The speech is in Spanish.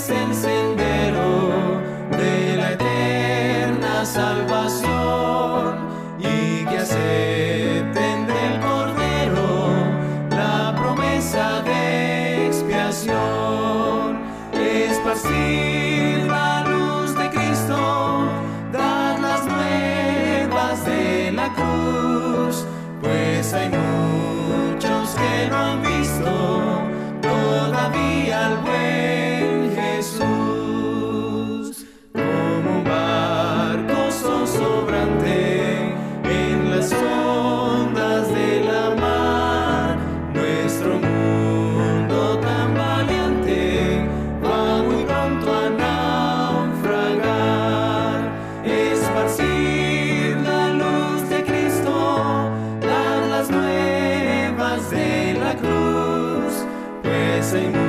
es el sendero de la eterna salvación, y que acepten del Cordero la promesa de expiación. Esparcir la luz de Cristo, dar las nuevas de la cruz, pues hay muchos que no han visto todavía al buen Jesús. Como un barco zozobrante en las ondas de la mar, nuestro mundo tan valiente va muy pronto a naufragar. Esparcir la luz de Cristo, dar las nuevas de la cruz, pues hay